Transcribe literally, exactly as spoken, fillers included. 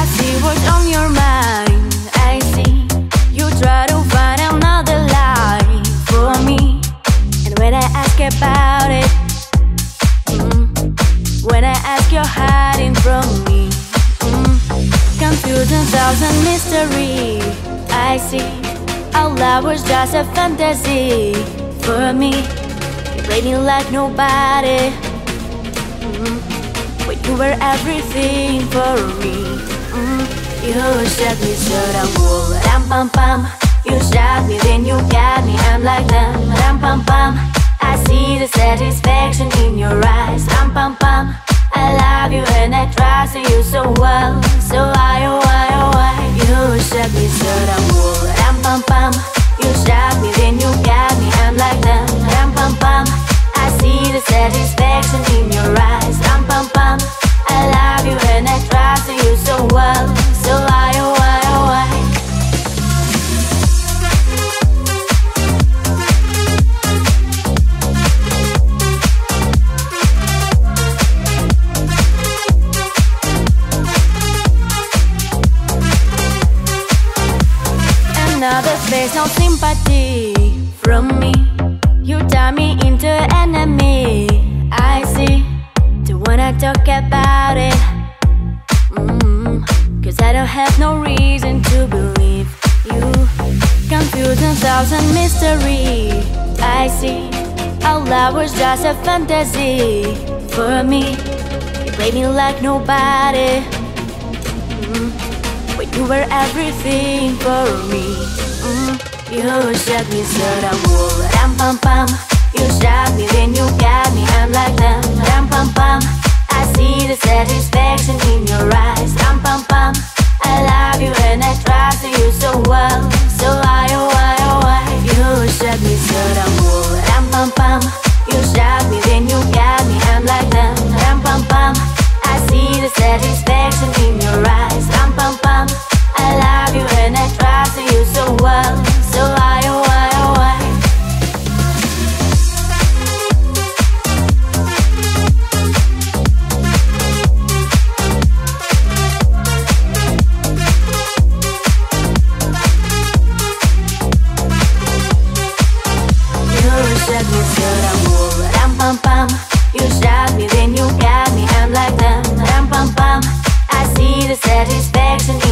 I see what's on your mind. I see you try to find another lie for me. And when I ask about it, mm, when I ask you're hiding from me, mm, confusion, thousand mystery. I see our love was just a fantasy for me. You played me like nobody, mm, when you were everything for me. mm, You shot me so damn cool, ram pam pam. You shot me, then you got me, I'm like them, ram pam pam. I see the satisfaction in your eyes, ram pam pam. I love you and I trust you so well. So why, oh why, oh why? You shot me so damn cool, ram pam pam. You shot me, then you got me, I'm like them, ram pam pam. I see the satisfaction in your eyes, ram pam pam. I love you and I trust you so well. So why, oh why, oh why? Another face, no sympathy from me. You turn me into an enemy. I see, don't wanna talk about it, mm, cause I don't have no reason to believe you. Confusion, thousand mystery. I see, our love was just a fantasy for me. You played me like nobody, mm, when you were everything for me. mm, You shot me so damn cool, ram pam pam. You shot me, then you got me, I'm like them, ram pam pam. I see the satisfaction in your eyes, ram pam pam. I love you and I trust you so well. So why, oh why, oh why? You shot me so damn cool, ram pam pam. You shot me, then you got me, I'm like them, ram pam pam. I see the satisfaction in your eyes, ram pam pam. I love you and I trust you so well. So why, oh why, oh why? You shot me so damn cool, ram pam pam. You shot me, then you got me, I'm like them, ram pam pam. I see the satisfaction in